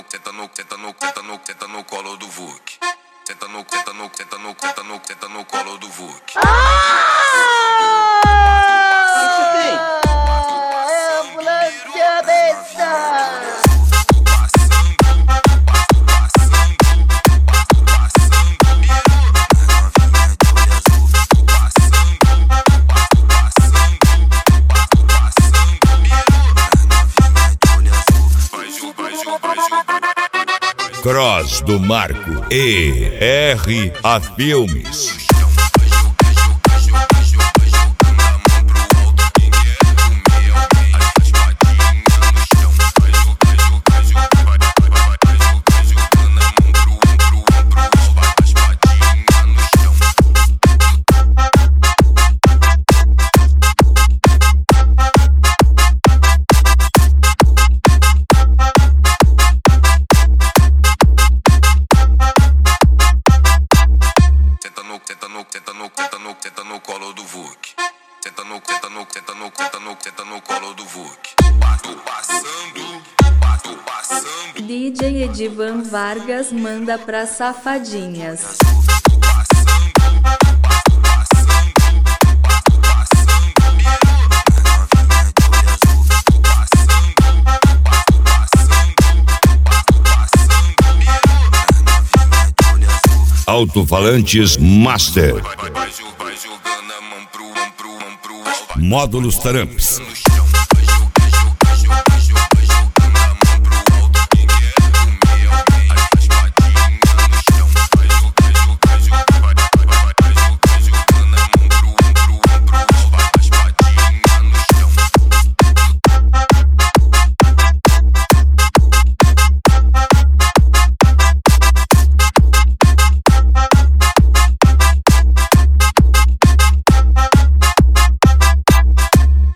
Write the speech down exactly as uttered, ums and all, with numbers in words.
senta no, senta no, senta no, senta no colo do Vuk. Senta no, senta no, senta no, senta no, senta no colo do Vuk. É ambulância besta! Cross do Marco E R A Filmes. Senta no, senta no, senta no colo do Vuk. Senta no, senta no, senta no, senta no, senta no colo do Vuk. Pato passando, pato passando. D J Edivan Vargas manda pra safadinhas. Alto-falantes Master. Módulos Tramps.